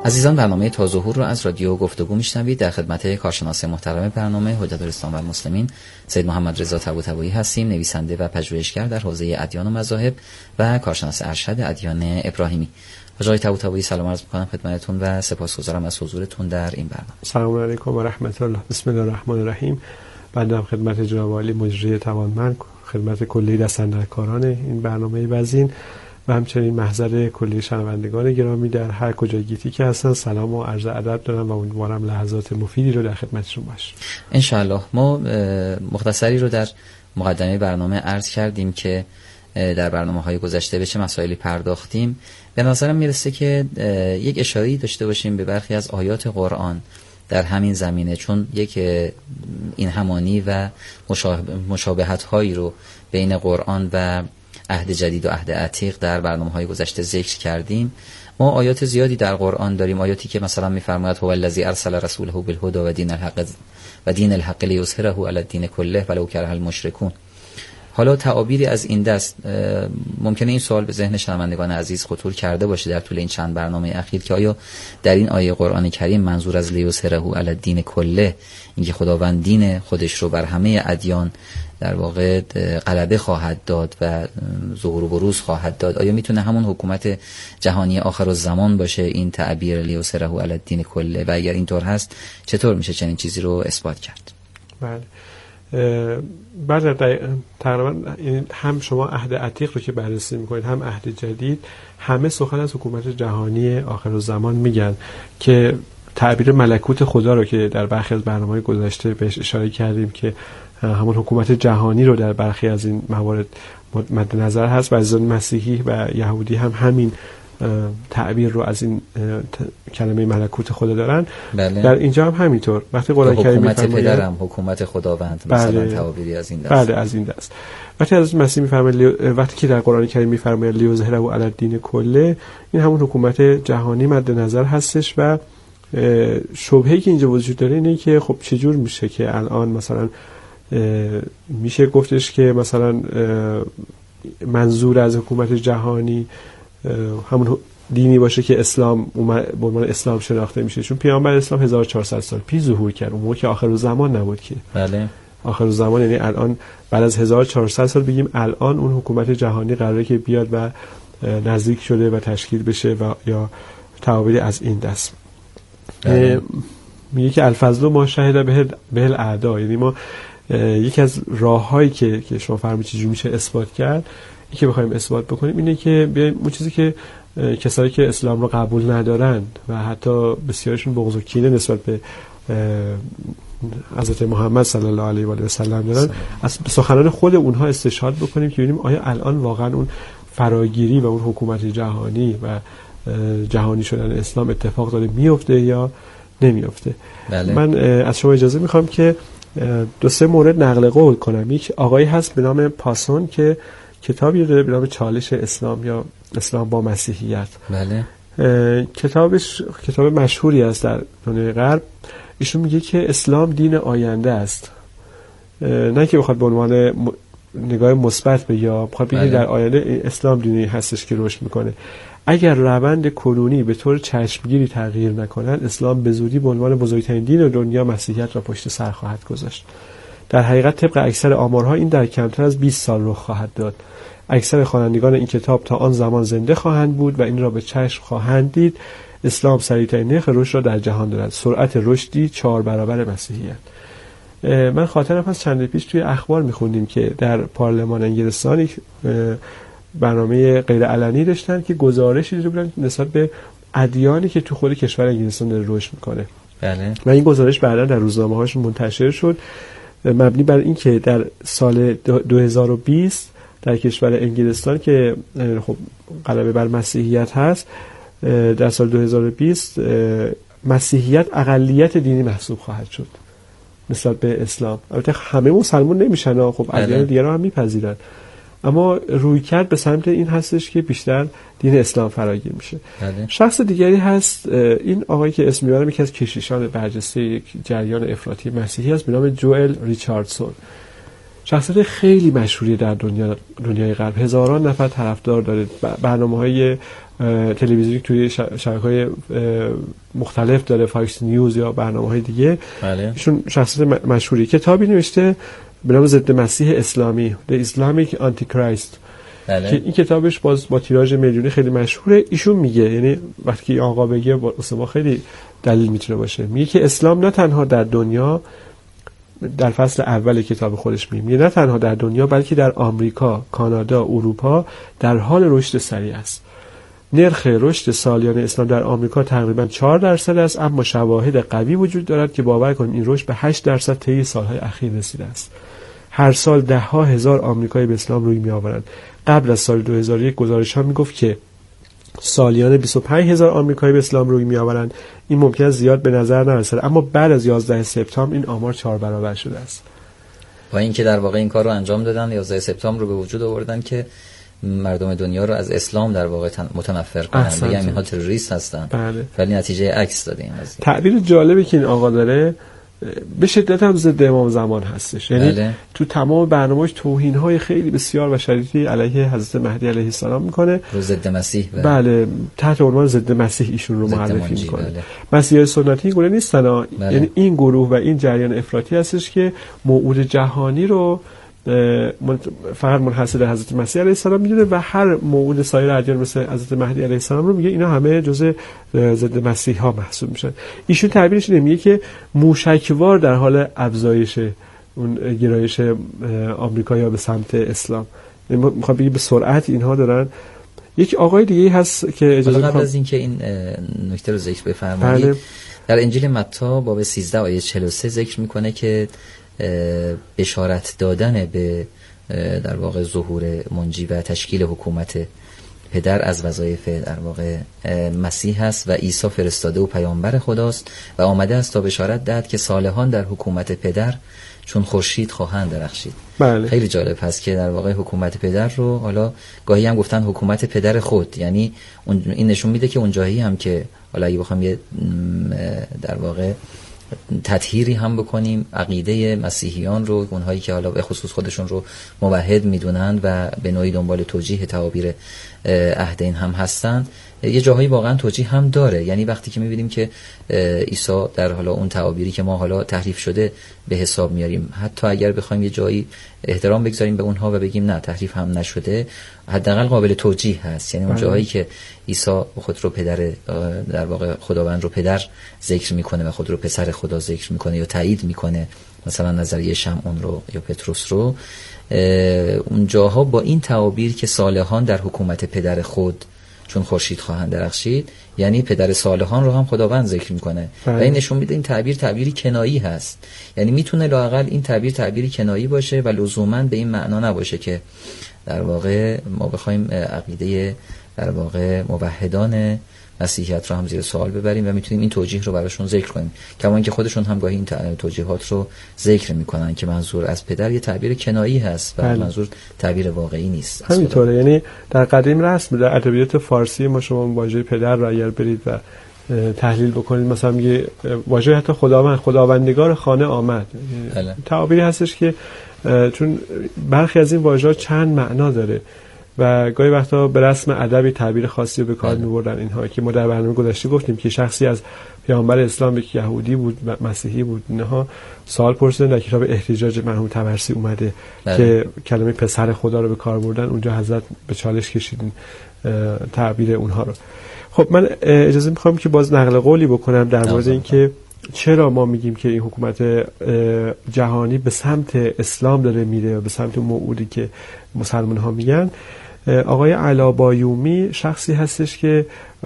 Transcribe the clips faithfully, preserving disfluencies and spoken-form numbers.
عزیزان، برنامه تا ظهور رو از رادیو گفتگو میشنوید. در خدمت کارشناس محترم برنامه حجت الاسلام و المسلمین سید محمد رضا طباطبایی هستیم، نویسنده و پژوهشگر در حوزه ادیان و مذاهب و کارشناس ارشد ادیان ابراهیمی. آقای طباطبایی سلام عرض می‌کنم خدمتتون و سپاسگزارم از حضورتون در این برنامه. سلام علیکم و رحمت الله. بسم الله الرحمن الرحیم. بنده خدمت جناب عالی مجری توانمند، خدمت کلی دستاندرکاران این برنامه وزین و همچنین محضر کلی شنوندگان گرامی در هر کجای گیتی که هستن سلام و عرض ادب دارم و امیدوارم لحظات مفیدی رو در خدمتشون باشه. ان شاء الله. ما مختصری رو در مقدمه برنامه عرض کردیم که در برنامه‌های گذشته به چه مسائلی پرداختیم. به نظرم میرسه که یک اشاره‌ای داشته باشیم به برخی از آیات قرآن در همین زمینه، چون یک این همانی و مشابهت‌هایی رو بین قرآن و عهد جدید و عهد عتیق در برنامه‌های گذشته ذکر کردیم. ما آیات زیادی در قرآن داریم، آیاتی که مثلا می‌فرماید هو الذی ارسل رسوله بالهدی و دین الحق و دین الحق لیظهره علی الدین کله ولو کره المشرکون. حالا تعابیری از این دست ممکنه این سوال به ذهن شنوندگان عزیز خطور کرده باشه در طول این چند برنامه اخیر که آیا در این آیه قرآن کریم منظور از لیظهره علی الدین کله اینکه خداوند دین خودش رو بر همه ادیان در واقع غلبه خواهد داد و ظهور و بروز خواهد داد، آیا میتونه همون حکومت جهانی آخر الزمان باشه این تعبیر لیظهره علی الدین کله؟ و اگر اینطور هست چطور میشه چنین چیزی رو اثبات کرد؟ بله. بعد تقریبا هم شما عهد عتیق رو که بررسی میکنید هم عهد جدید، همه سخن از حکومت جهانی آخر الزمان میگن که تعبیر ملکوت خدا رو که در برخی از برنامه‌های گذشته بهش اشاره کردیم که همون حکومت جهانی رو در برخی از این موارد مد نظر هست و از مسیحی و یهودی هم همین تعبیر رو از این کلمه ملکوت خدا دارن. بله. در اینجا هم همینطور وقتی قرآن کریم حکومت پدرم، حکومت خداوند، مثلا بله. تعبیری از این دست. بله از این دست. وقتی از مسیح میفرماید، وقتی که در قرآن کریم میفرماید لیظهره علی الدین کله، این همون حکومت جهانی مد نظر هستش و شبهه‌ای که اینجا وجود داره اینه که خب چجور میشه که الان مثلا میشه گفتش که مثلا منظور از حکومت جهانی همون دینی باشه که اسلام به عنوان اسلام شناخته میشه، چون پیامبر اسلام هزار و چهارصد سال پیش ظهور کرد، اون موقع که آخر الزمان نبود که. بله. آخر الزمان یعنی الان بعد از هزار و چهارصد سال بگیم الان اون حکومت جهانی قراره که بیاد و نزدیک شده و تشکیل بشه و یا تعابیری از این دست. بله. میگه که الفضل ما شهد به به الاعدا، یعنی ما یکی از راههایی که که شما فرمودید چجوری میشه اثبات کرد، اینکه که بخوایم اثبات بکنیم اینه که بیایم اون چیزی که کسایی که اسلام رو قبول ندارن و حتی بسیارشون بغض و کینه نسبت به حضرت محمد صلی الله علیه و آله و سلم دارن، از سخنان خود اونها استشهاد بکنیم که ببینیم آیا الان واقعا اون فراگیری و اون حکومت جهانی و جهانی شدن اسلام اتفاق داره میفته یا نمیفته. بله. من از شما اجازه میخوام که دو سه مورد نقل قول کنم. یک آقایی هست به نام پاسون که کتابی داره به نام چالش اسلام یا اسلام با مسیحیت. بله. کتابش کتاب مشهوری است در دنیای غرب. ایشون میگه که اسلام دین آینده است، نه که بخواد به عنوان نگاه مثبت بگه یا بخواد بگه در آینده اسلام دینی هستش که رشد میکنه. اگر روند کنونی به طور چشمگیری تغییر نکنند، اسلام به زودی به عنوان بزرگترین دین دنیا مسیحیت را پشت سر خواهد گذاشت. در حقیقت طبق اکثر آمارها این در کمتر از بیست سال رخ خواهد داد. اکثر خوانندگان این کتاب تا آن زمان زنده خواهند بود و این را به چشم خواهند دید. اسلام سریعترین نرخ رشد را در جهان دارد، سرعت رشدی چهار برابر مسیحیت. من خاطرم هست چند پیش توی اخبار میخوندیم که در پارلمان انگلستان یک برنامه غیر علنی داشتن که گزارشی داده بودن نسبت به ادیانی که تو خود کشور انگلستان داره رشد میکنه. بله. و این گزارش بعدا در روزنامه‌هاشون منتشر شد، مبنی بر این که در سال دو هزار و بیست در کشور انگلستان که خب غلبه بر مسیحیت هست، در سال دو هزار و بیست مسیحیت اقلیت دینی محسوب خواهد شد نسبت به اسلام. البته همه مسلمان نمیشن، خب ادیان دیگر هم میپذیرن، اما روی کرد به سمت این هستش که بیشتر دین اسلام فراگیر میشه. بله. شخص دیگری هست، این آقایی که اسم میبرم یکی از کشیشان برجسته یک جریان افراطی مسیحی است به نام جوئل ریچاردسون. شخصیت خیلی مشهوری در دنیا دنیای غرب، هزاران نفر طرفدار داره، برنامه‌های تلویزیونی توی شبکه‌های مختلف داره، فاکس نیوز یا برنامه‌های دیگه. بله. ایشون شخصیت مشهوری. کتابی نوشته به نام ضد مسیح اسلامی، The Islamic Antichrist. بله. که این کتابش باز با تیراژ میلیونی خیلی مشهوره. ایشون میگه، یعنی وقتی آقا بگه واسه ما خیلی دلیل میتونه باشه، میگه که اسلام نه تنها در دنیا، در فصل اول کتاب خودش میگه نه تنها در دنیا بلکه در آمریکا، کانادا، اروپا در حال رشد سریع است. نرخ رشد سالیانه اسلام در آمریکا تقریبا چهار درصد است، اما شواهد قوی وجود دارد که باور کنیم این رشد به هشت درصد طی سالهای اخیر رسیده است. هر سال ده ها هزار آمریکایی به اسلام روی میآورند. قبل از سال دو هزار و یک گزارش‌ها میگفت که سالیانه بیست و پنج هزار آمریکایی به اسلام روی میآورند. این ممکن است زیاد به نظر نرسد، اما بعد از یازده سپتامبر این آمار چهار برابر شده است. با اینکه در واقع این کار رو انجام دادن، یازده سپتامبر رو به وجود آوردن که مردم دنیا رو از اسلام در واقع متنفر کنن، بگن اینها تروریست هستن. بله. ولی نتیجه عکس داده این قضیه. تعبیر جالبی که این آقا داره به شدت هم ضد امام زمان هستش. یعنی بله. تو تمام برنامه‌اش توهین‌های خیلی بسیار و شدیدی علیه حضرت مهدی علیه السلام میکنه. رو ضد مسیح. بله. بله، تحت عنوان ضد مسیح ایشون رو معرفی میکنه. بله. مسیحای سنتی این گونه نیستن. بله. یعنی این گروه و این جریان افراطی هستش که موعود جهانی رو فقط منحصر به حضرت مسیح علیه السلام میدونه و هر موعود سایر ادیان مثل حضرت مهدی علیه السلام رو میگه اینا همه جزء ضد مسیح ها محسوب میشن. ایشون تعبیرش اینه، میگه که موشکوار در حال افزایش اون گرایش آمریکایی‌ها به سمت اسلام، میخوام بگم به سرعت اینها دارن. یک آقای دیگه هست که اجازه قبل از اینکه این نکته رو ذکر بفرمایید، بله. در انجیل متی باب سیزده آیه چهل و سه ذکر میکنه که بشارت دادن به در واقع ظهور منجی و تشکیل حکومت پدر از وظایف در واقع مسیح است و عیسی فرستاده و پیامبر خداست و آمده است تا بشارت دهد که صالحان در حکومت پدر چون خورشید خواهند درخشید. بله. خیلی جالب هست که در واقع حکومت پدر رو حالا گاهی هم گفتن حکومت پدر خود، یعنی این نشون میده که اون جایی هم که حالا اگه بخوام یه در واقع تطهیری هم بکنیم عقیده مسیحیان رو، اونهایی که حالا به خصوص خودشون رو موحد میدونن و به نوعی دنبال توجیه تعابیر عهدین هم هستن، یه جاهایی واقعا توجیه هم داره. یعنی وقتی که میبینیم که عیسی در حالا اون تعابیری که ما حالا تحریف شده به حساب میاریم، حتی اگر بخوایم یه جایی احترام بگذاریم به اونها و بگیم نه تحریف هم نشده، حداقل قابل توجیه هست. یعنی اون جاهایی که عیسی خود رو پدر در واقع خداوند رو پدر ذکر میکنه و خود رو پسر خدا ذکر میکنه یا تایید میکنه، مثلا نظریه شمعون رو یا پتروس رو، اون جاها با این تعابیر که صالحان در حکومت پدر خود چون خورشید خواهند درخشید، یعنی پدر صالحان رو هم خداوند ذکر میکنه و این نشون میده این تعبیر تعبیری کنایی هست. یعنی میتونه لااقل این تعبیر تعبیری کنایی باشه و لزوما به این معنا نباشه که در واقع ما بخوایم عقیده در واقع موحدان مسیحیت رو هم زیر سوال ببریم و میتونیم این توجیه رو براشون ذکر کنیم، کما اینکه خودشون هم گاهی این توجیهات رو ذکر میکنن که منظور از پدر یه تعبیر کنایی هست و بله. منظور تعبیر واقعی نیست. همینطوره. یعنی در قدیم رسم در ادبیات فارسی ما شما واژه پدر رو اگر برید و تحلیل بکنید، مثلا میگه واژه حتی خداوند، خداوندگار خانه آمد، بله. تعبیری هستش که چون برخی از این واژه‌ها چند معنا داره و گاهی وقتا به رسم ادبی تعبیر خاصی رو به کار می‌بردن اینها، که ما در برنامه گذشته گفتیم که شخصی از پیامبر اسلام که یهودی بود و مسیحی بود، اینها سوال پرسیدن، در کتاب احتجاج مرحوم طبرسی اومده بله. که کلمه پسر خدا رو به کار بردن، اونجا حضرت به چالش کشیدن تعبیر اونها رو. خب من اجازه می‌خوام که باز نقل قولی بکنم در مورد اینکه چرا ما میگیم که این حکومت جهانی به سمت اسلام داره میره و به سمت موعودی که مسلمان ها میگن. آقای علابایومی شخصی هستش که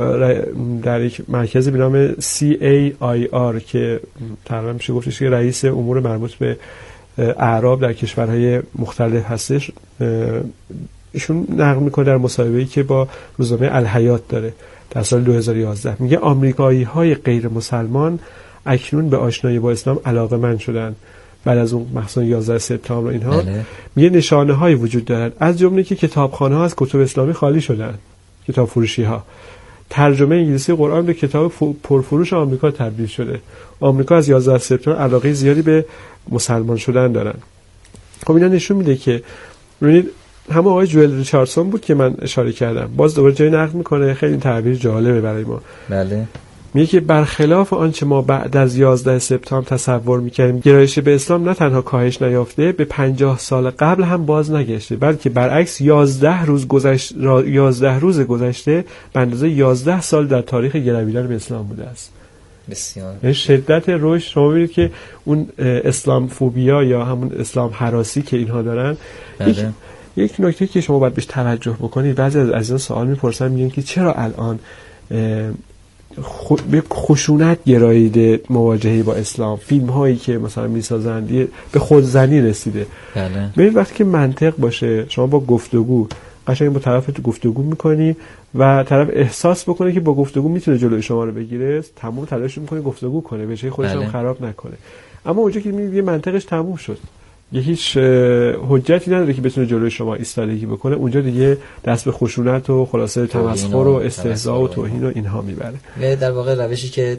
در یک مرکزی به نام سی ای آی آر که تقریبا میشه گفتش که رئیس امور مربوط به اعراب در کشورهای مختلف هستش، ایشون نقل میکنه در مصاحبه‌ای که با روزنامه الحیات داره در سال دو هزار و یازده، میگه آمریکایی‌های غیر مسلمان اکنون به آشنایی با اسلام علاقه‌مند شدن بعد از اون مثلا یازده سپتامبر اینها. بله. میگه نشانه هایی وجود دارد، از جمله که کتابخانه ها از کتب اسلامی خالی شدن، کتاب فروشی ها، ترجمه انگلیسی قرآن به کتاب پرفروش آمریکا تبدیل شده. آمریکا از یازده سپتامبر علاقه زیادی به مسلمان شدن دارن. خب اینا نشون میده که ببینید همه آقای جوئل ریچاردسون بود که من اشاره کردم، باز دوباره جای نقد میکنه، خیلی تعبیر جالبه برای ما. بله. میگه که برخلاف آنچه ما بعد از یازده سپتامبر تصور میکردیم، گرایش به اسلام نه تنها کاهش نیافته، به پنجاه سال قبل هم باز نگشته، بلکه برعکس یازده روز گذشت یازده روز گذشته به اندازه یازده سال در تاریخ گرویدن به اسلام بوده است. بسیار. شدت رشد، شما ببینید که اون اسلام فوبیا یا همون اسلام هراسی که اینها دارن، بله. یک نکته که شما باید بهش توجه بکنید، بعضی از عزیزان سوال میپرسن، میگن که چرا الان به خشونت گراییده مواجهه با اسلام، فیلم هایی که مثلا میسازند به خودزنی رسیده. بله. ببین وقتی که منطق باشه، شما با گفتگو قشنگ با طرف گفتگو میکنی و طرف احساس بکنه که با گفتگو میتونه جلوی شما رو بگیره، تمام تلاش میکنه گفتگو کنه، به جای خودش هم خراب نکنه. اما اونجا که میبینی منطقش تموم شد، یه هیچ حجتی نداره که بتونه جلوی شما ایستادگی بکنه، اونجا دیگه دست به خشونت و خلاصه تمسخر و استهزاء و توهین و اینها میبره. و در واقع روشی که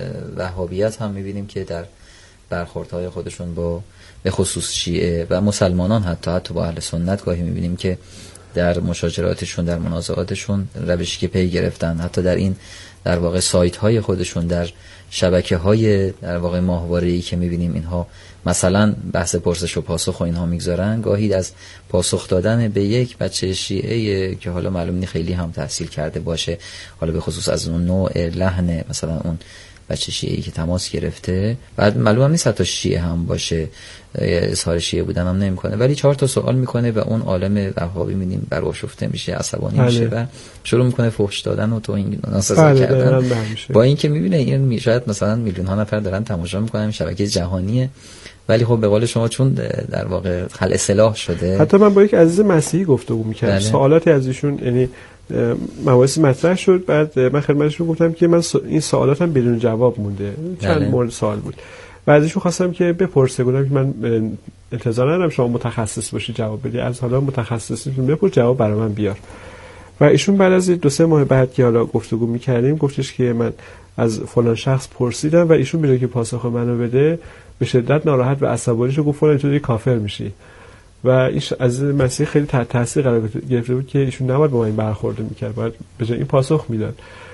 وهابیت هم میبینیم که در برخوردهای خودشون با به خصوص شیعه و مسلمانان حتی حتی با اهل سنت گاهی میبینیم که در مشاجراتشون، در منازعاتشون روشی که پی گرفتن، حتی در این در واقع سایت های خودشون، در شبکه های در واقع ماهواره‌ای که میبینیم اینها مثلا بحث پرسش و پاسخ و اینها میگذارن، گاهی از پاسخ دادن به یک بچه شیعه که حالا معلوم نی خیلی هم تحصیل کرده باشه، حالا به خصوص از اون نوع لحن مثلا اون بچه شیعه‌ای که تماس گرفته، بعد معلوم هم نیست حتی شیعه هم باشه، اظهار شیعه بودن هم نمیکنه، ولی چهار تا سوال میکنه و اون عالم وهابی میبینیم برآشفته میشه، عصبانی بله. میشه و شروع میکنه فحش دادن و تو این ناسزا بله کردن، با اینکه میبینه این شاید مثلا میلیون ها نفر دارن تماشا میکنن، شبکه جهانیه، ولی خب به قول شما چون در واقع خلع سلاح شده. حتی من با یک عزیز مسیحی گفتگو میکردم، بله. سوالاتی از ایشون، یعنی مباحث مطرح شد، بعد من خدمتشون گفتم که من این سوالاتم بدون جواب مونده، چند بله. مورد سوال بود، بعد ازشون خواستم که بپرسه، گفتم که من انتظار ندارم شما متخصص باشی جواب بدی، از حالا متخصصیتون بپرس جواب برای من بیار. و ایشون بعد از دو سه ماه بعد که حالا گفتگو میکردیم گفتش که من از فلان شخص پرسیدم و ایشون میگه که پاسخ منو بده، به شدت ناراحت و عصبانی شد، گفت فلان تو دیگه کافر میشی. و این از مسیح خیلی تحت تاثیر قرار گرفته بود که ایشون نباید با ما این برخورد میکرد، باید به جای این پاسخ میداد.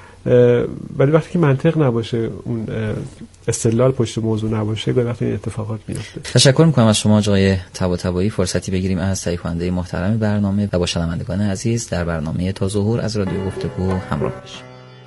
ولی وقتی که منطق نباشه، اون استدلال پشت موضوع نباشه، گاهی وقتی این اتفاقات میفته. تشکر میکنم از شما آقای طباطبایی. فرصتی بگیریم از تهیه کننده محترم برنامه و با شنوندگان عزیز در برنامه تا ظهور از رادیو گفتگو همراه بشیم.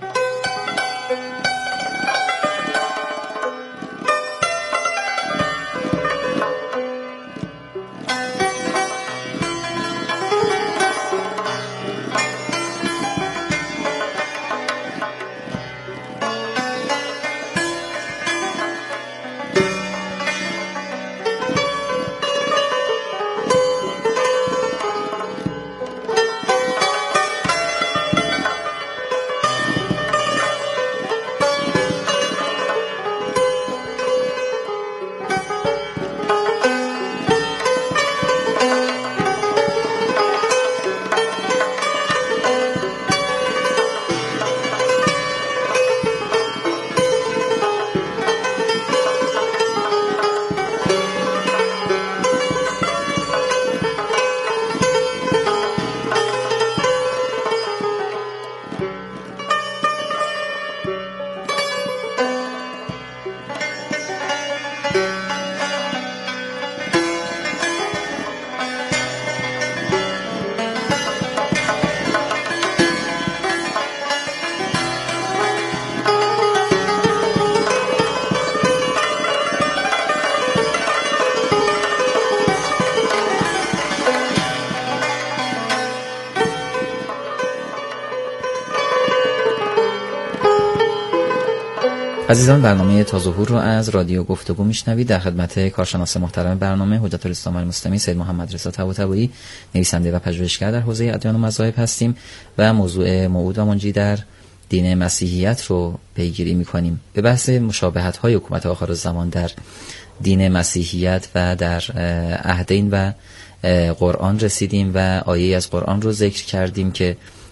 عزیزان، برنامه تا ظهور رو از رادیو گفتگو میشنوید. در خدمت کارشناس محترم برنامه حجت الاسلام المسلمین سید محمد رضا طباطبایی، نویسنده و پژوهشگر در حوزه ادیان و مذاهب هستیم و موضوع موعود و منجی در دین مسیحیت رو پیگیری میکنیم. به بحث مشابهت‌های حکومت آخرالزمان در دین مسیحیت و در عهدین و قرآن رسیدیم و آیه از قرآن رو ذکر کردیم که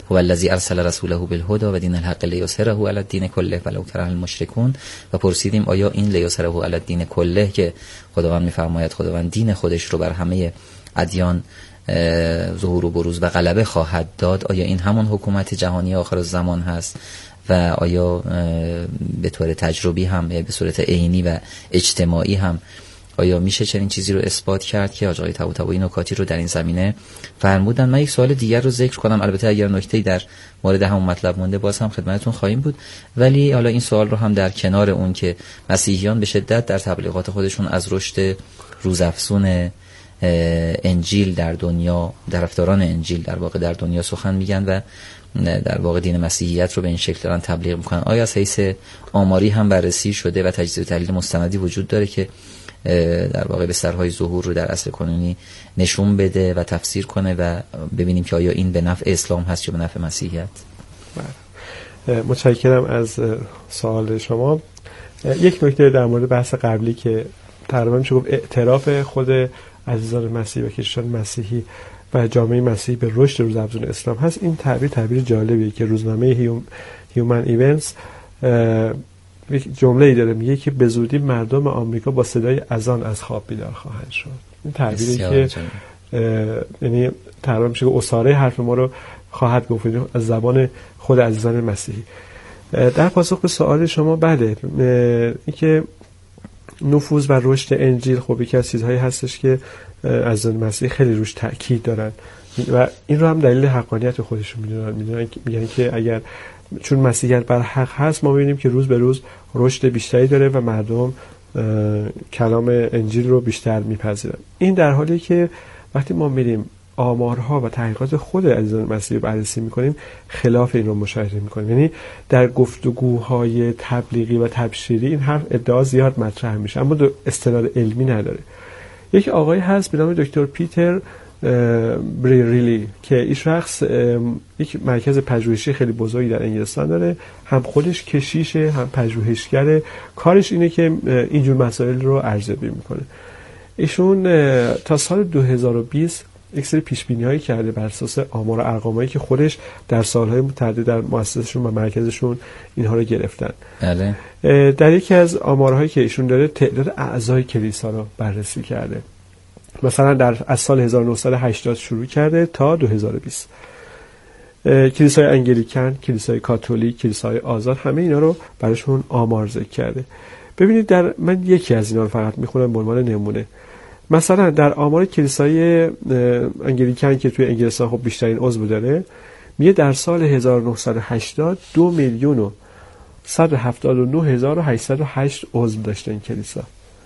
هو الذی ارسل رسوله بالهدى و دین الحق لیظهره علی الدین کله ولو کره المشرکون. و پرسیدیم آیا این لیظهره علی الدین کله که خداوند میفرماید خداوند دین خودش رو بر همه ادیان ظهور و بروز و غلبه خواهد داد، آیا این همون حکومت جهانی آخر الزمان هست و آیا به طور تجربی هم به صورت عینی و اجتماعی هم آیا میشه چنین چیزی رو اثبات کرد که آقای طباطبایی نکاتی رو در این زمینه فرمودن. من یک سوال دیگر رو ذکر کنم، البته اگر نکته‌ای در مورد همون مطلب مونده باز هم خدمتتون خواهیم بود، ولی حالا این سوال رو هم در کنار اون که مسیحیان به شدت در تبلیغات خودشون از رشد روزافزون انجیل در دنیا، طرفداران انجیل در واقع در دنیا سخن میگن و در واقع دین مسیحیت رو به این شکل دارن تبلیغ میکنن، آیا از حیث آماری هم بررسی شده و تجزیه و تحلیل مستندی وجود داره که در واقع بسترهای ظهور رو در اصل کنونی نشون بده و تفسیر کنه و ببینیم که آیا این به نفع اسلام هست یا به نفع مسیحیت؟ متشکرم از سوال شما. یک نکته در مورد بحث قبلی که تقریبا میشه گفت اعتراف خود عزیزان مسیحی و کشوران مسیحی و جامعه مسیحی به رشد روزافزون اسلام هست، این تعبیر تعبیر جالبیه که روزنامه هیومن ایونتس یک جمله‌ای داره میگه که به زودی مردم آمریکا با صدای اذان از خواب بیدار خواهند شد. این تعبیری که یعنی تقریبا میشه که اساره حرف ما رو خواهد گفت از زبان خود عزیزان مسیحی. در پاسخ به سوال شما، بله، اینکه نفوذ و رشد انجیل خب یکی از چیزهایی هستش که عزیزان مسیحی خیلی روش تاکید دارن و این رو هم دلیل حقانیت خودشون میدونن. میدونن میگن که اگر چون مسیحیت بر حق هست، ما می‌بینیم که روز به روز رشد بیشتری داره و مردم کلام انجیل رو بیشتر میپذیرن. این در حالی که وقتی ما میریم آمارها و تحقیقات خود عزیزان مسیحی رو بررسی میکنیم، خلاف این رو مشاهده میکنیم. یعنی در گفتگوهای تبلیغی و تبشیری این حرف ادعا زیاد مطرح میشه اما استناد علمی نداره. یک آقای هست به نام دکتر پیتر بریریلی که این شخص یک مرکز پژوهشی خیلی بزرگی در انگلستان داره، هم خودش کشیشه هم پژوهشگره، کارش اینه که اینجور مسائل رو ارزیابی میکنه. ایشون تا سال دو هزار و بیست یک سری پیشبینی‌هایی کرده بر اساس آمار و ارقامایی که خودش در سالهای متعدد در مؤسسه‌شون و مرکزشون اینها رو گرفتن. بله. در یکی از آمارهایی که ایشون داره تعداد اعضای کلیسا رو بررسی کرده. مثلا در از سال هزار و نهصد و هشتاد شروع کرده تا دو هزار و بیست کلیسای انگلیکن، کلیسای کاتولیک، کلیسای آزاد، همه اینا رو براشون آمار ذکر کرده. ببینید در من یکی از اینا رو فقط میخونم به عنوان نمونه. مثلا در آمار کلیسای انگلیکن که توی انگلستان خب بیشترین عضو داره، میگه در سال هزار و نهصد و هشتاد دو میلیون و صد و هفتاد و نه هزار و هشتصد و هشت عضو داشته این کلیسا.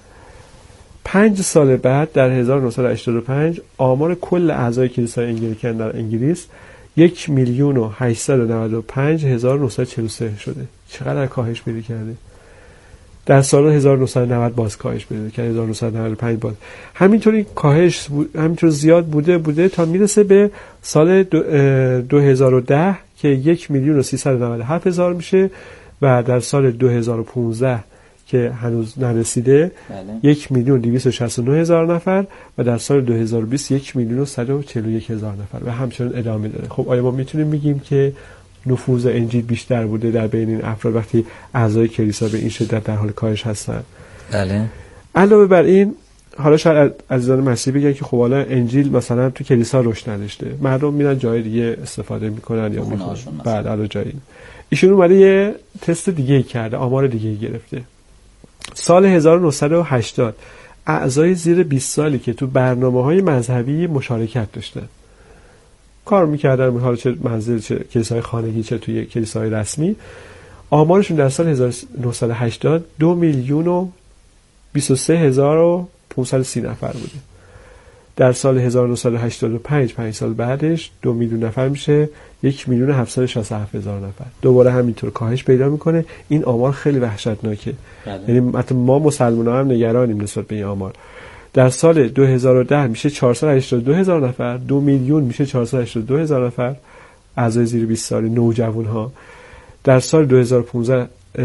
پنج سال بعد در هزار و نهصد و هشتاد و پنج آمار کل اعضای کلیسای انگلیکن در انگلیس یک میلیون و هشتصد و نود و پنج هزار و نهصد و چهل و سه شده. چقدر کاهش پیدا کرده؟ در سال هزار و نهصد و نود باز کاهش پیدا کرد، هزار و نهصد و نود و پنج باز همینطوری کاهش همینطور زیاد بوده بوده تا میرسه به سال دو هزار و ده که یک میلیون و سیصد و نود و هفت هزار میشه و در سال دو هزار و پانزده که هنوز نرسیده یک میلیون دویست و شصت و نه هزار نفر و در سال دو هزار و بیست یک میلیون و صد و چهل و یک هزار نفر و همچنان ادامه داره. خب آیا ما میتونیم بگیم که نفوذ انجیل بیشتر بوده در بین این افراد وقتی اعضای کلیسا به این شدت در حال کاهش هستن؟ بله. علاوه بر این، حالا شاید عزیزان مسیحی بگن که خب حالا انجیل مثلا تو کلیسا رشد نداشته، مردم میرن جای دیگه استفاده میکنن یا میخونن. بعد علاوه جایی ایشون اومده یه تست دیگه کرده، آمار دیگه گرفته. سال هزار و نهصد و هشتاد اعضای زیر بیست سالی که تو برنامه‌های مذهبی مشارکت داشتن، کار میکردن، حالا چه منزل چه کلیسای خانگی چه توی کلیسای رسمی، آمارشون در سال هزار و نهصد و هشتاد دو میلیون و بیست و سه هزار و پانصد و سی نفر بوده. در سال هزار و نهصد و هشتاد و پنج پنج سال بعدش دو میلیون نفر میشه یک میلیون و هفتصد و شصت و هفت هزار نفر. دوباره همینطور کاهش پیدا میکنه. این آمار خیلی وحشتناکه. یعنی حتی ما مسلمان‌ها هم نگرانیم نسبت به این آمار. در سال دو هزار و ده میشه چهارصد و هشتاد و دو هزار نفر، دو میلیون میشه چهارصد و هشتاد و دو هزار نفر اعضای زیر بیست سالی، نوجوان ها. در سال دو هزار و پانزده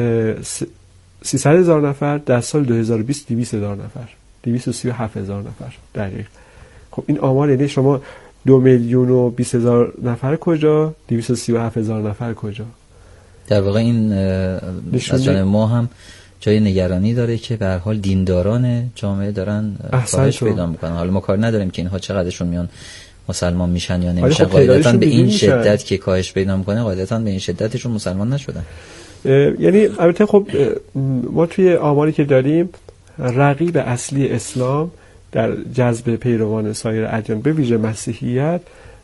سیصد هزار نفر، در سال دو هزار و بیست دویست هزار نفر، دویست و سی و هفت هزار نفر دقیق. خب این آمار یعنی شما دو میلیون و بیست هزار نفر کجا، دویست و سی و هفت هزار نفر کجا. در واقع این از جانب ما هم جای نگرانی داره که به هر حال دینداران جامعه دارن کاهش پیدا میکنن. حالا ما کار نداریم که اینها چقدرشون میان مسلمان میشن یا نمیشن، خب قاعدتاً به این شدت که کاهش پیدا میکنه قاعدتاً به این شدتشون مسلمان نشدن. یعنی البته خب ما توی آماری که داریم رقیب اصلی اسلام در جذب پیروان سایر ادیان به ویژه مسیحیت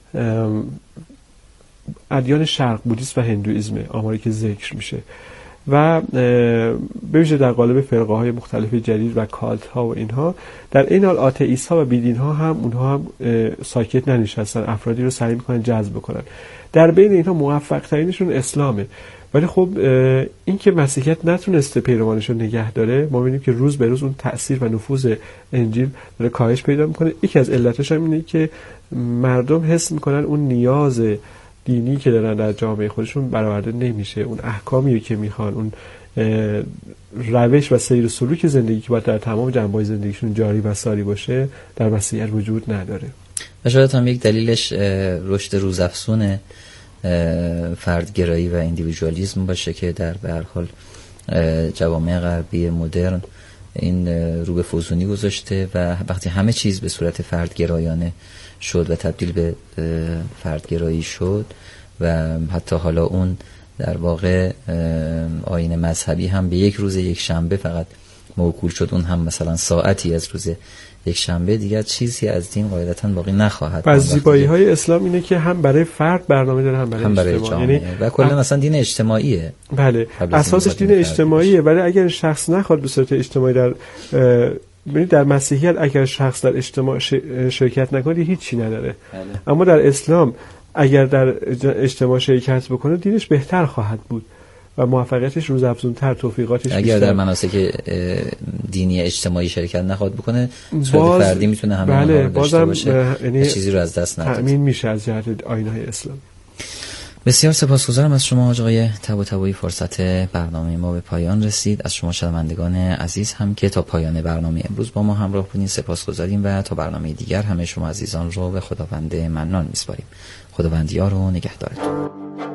ادیان شرق بودیسم و هندویسم، آماری که ذکر میشه و به ویژه در قالب فرقه های مختلف جدید و کالت ها و اینها. در این حال آتئیست ها و بیدین ها هم اونها هم ساکت ننشستن، افرادی رو سعی میکنن جذب کنن. در بین اینها موفق ترینشون اسلامه، ولی خب این که مسیحیت نتونسته پیروانش رو نگه داره، ما ببینیم که روز به روز اون تأثیر و نفوذ انجیل داره کاهش پیدا میکنه. یکی از علتش هم اینه که مردم حس میکنن اون نیاز دینی که دارن در جامعه خودشون برآورده نمیشه، اون احکامی که میخوان، اون روش و سیر و سلوک زندگی که باید در تمام جنبه‌های زندگیشون جاری و ساری باشه در مسیحیت وجود نداره. و شاید هم یک دلیلش رشد روزافزون فردگرایی و اندیویدوالیسم باشه که در به هر حال جوامع غربی مدرن این رو به فزونی گذاشته و وقتی همه چیز به صورت فردگرایانه شد و تبدیل به فردگرایی شد و حتی حالا اون در واقع آیین مذهبی هم به یک روز یک شنبه فقط موکول شد، اون هم مثلا ساعتی از روز یک شنبه، دیگر چیزی از دین قاعدتاً باقی نخواهد. از زیبایی های اسلام اینه که هم برای فرد برنامه داره هم برای, هم برای اجتماع، یعنی و کلا مثلا دین اجتماعیه. بله اساسش دین اجتماعیه، ولی اگر شخص نخواد به صورت اجتماعی در ببینید در مسیحیت اگر شخص در اجتماع شرکت نکنه هیچی نداره. بله. اما در اسلام اگر در اجتماع شرکت بکنه دینش بهتر خواهد بود و موفقیتش روزافزونتر، توفیقاتش بیشتر. اگر در مناسک دینی اجتماعی شرکت نخواد بکنه صورت فردی میتونه همه بله اونها رو داشته باشه یعنی چیزی رو از دست نداد. تأمین میشه از جهت آیین‌های اسلام. بسیار سپاسگزارم از شما آقای طباطبایی. فرصت برنامه ما به پایان رسید. از شما شنوندگان عزیز هم که تا پایان برنامه امروز با ما همراه بودین سپاسگزاریم و تا برنامه دیگر همه شما عزیزان رو به خداوند منان میسپاریم. خداوند یار و نگهدارتون.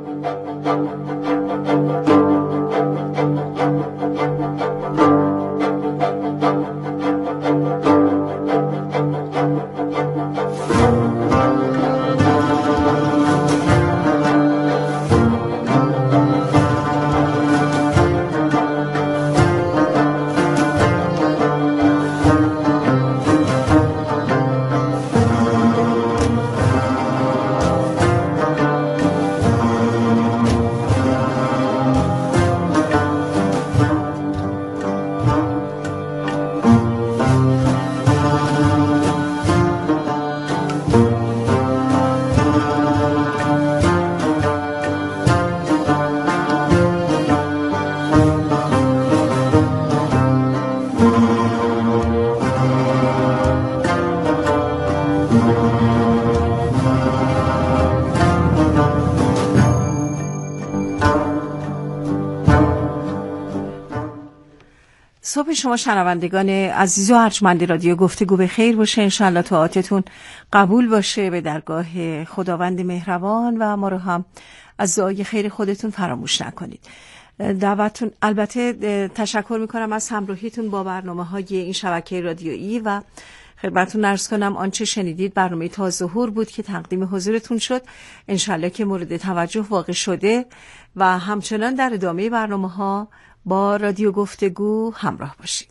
صبح شما شنوندگان عزیز و ارجمند رادیو گفتگو به خیر باشه. انشالله طاعتتون قبول باشه به درگاه خداوند مهربان و ما رو هم از دعای خیر خودتون فراموش نکنید. دعوتتون البته تشکر میکنم از همراهیتون با برنامه های این شبکه رادیویی و خدمتتون عرض کنم آنچه شنیدید برنامه تا ظهور بود که تقدیم حضورتون شد. انشالله که مورد توجه واقع شده و همچنان در ادامه برنامه ها با رادیو گفتگو همراه باشید.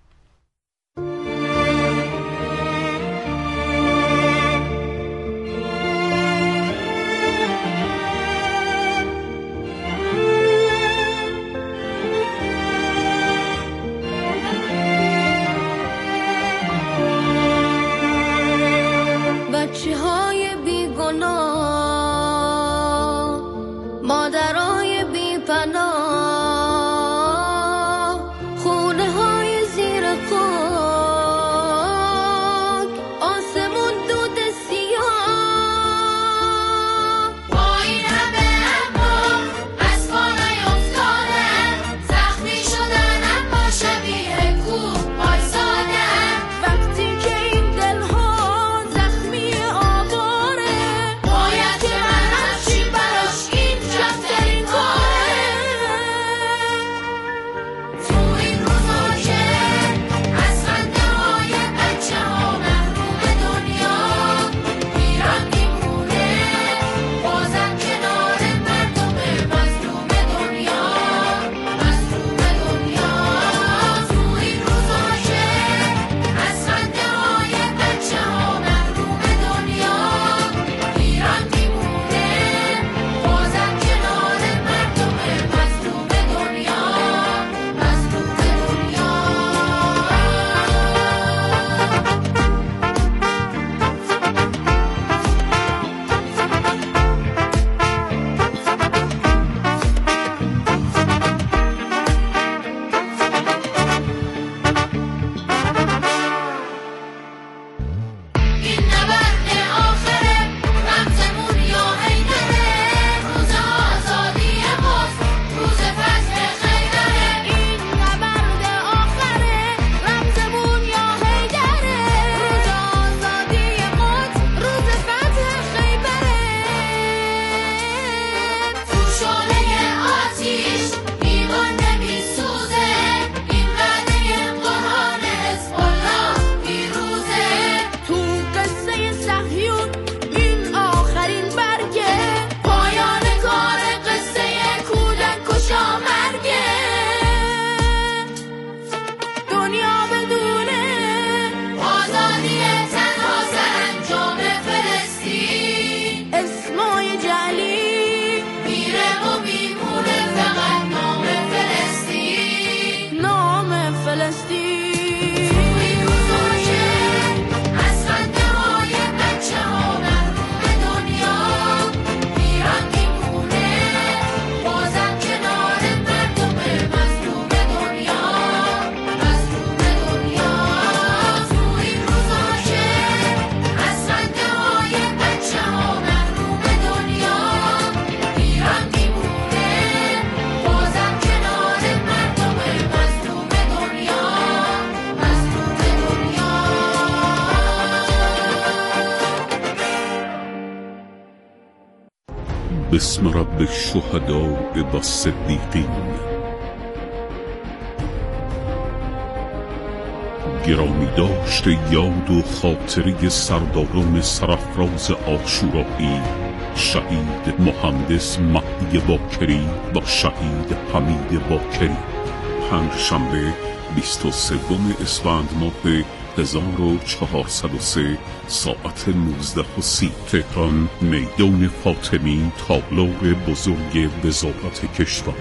بچه های بیگناه، مادرای بی‌پناه، بسم رب الشهداء و الصدیقین. گرامی داشت یاد و خاطره سرداران سرافراز عاشورایی، شهید مهندس مهدی باکری و شهید حمید باکری. پنجشنبه بیست و سوم اسفند ماه هزار و چهارصد و سه ساعت نوزده و سی تهران، میدان فاطمی، تالار بزرگ وزارت کشور.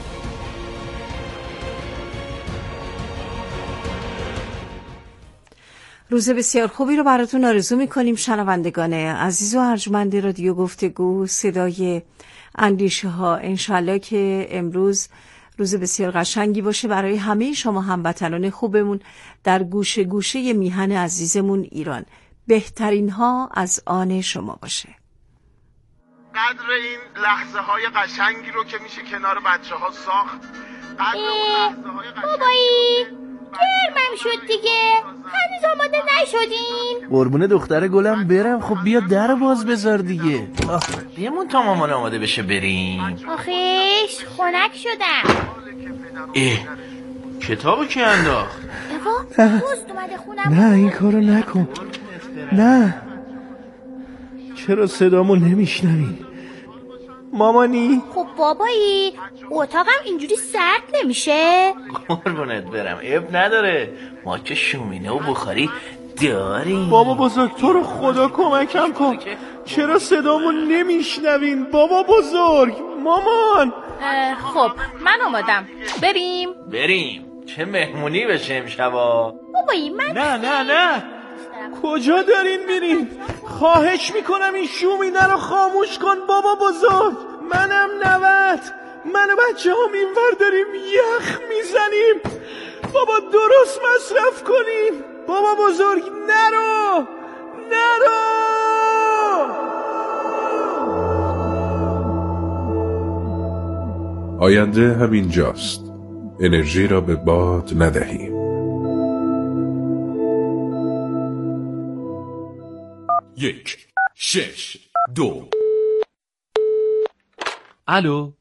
روز بسیار خوبی رو براتون آرزو می‌کنیم شنوندگان عزیز و ارجمند رادیو گفتگو صدای اندیشه ها. انشالله که امروز روز بسیار قشنگی باشه برای همه شما هموطنان خوبمون در گوشه گوشه میهن عزیزمون ایران. بهترین ها از آن شما باشه. قدر این لحظه های قشنگی رو که میشه کنار بچه ها ساخت. قدر اون لحظه های قشنگی بابایی گرمم شد دیگه، هنوز آماده نشدین. قربون دختر گلم برم. خب بیا در باز بذار دیگه. بیامون تا مامان آماده بشه بریم. آخیش خنک شدم. اه کتابو کی انداخت؟ اگه دوست اومده خونم. نه این کارو نکن. نه چرا صدامو نمیشنوی؟ مامانی. خب بابایی اتاقم اینجوری سرد نمیشه؟ قربونت برم اب نداره، ما که شومینه و بخاری داریم. بابا بزرگ تو رو خدا کمکم کن، چرا صدامو نمیشنوین؟ بابا بزرگ، مامان. خب من آمادم، بریم بریم. چه مهمونی بشه امشبا. بابایی من نه نه نه کجا دارین میرین؟ خواهش میکنم این شومینه رو خاموش کن بابا بزرگ. منم نوت، من و بچه هم این ور داریم یخ میزنیم. بابا درست مصرف کنین. بابا بزرگ نرو نرو. آینده همین جاست. انرژی را به باد ندهیم. یک شش دو. الو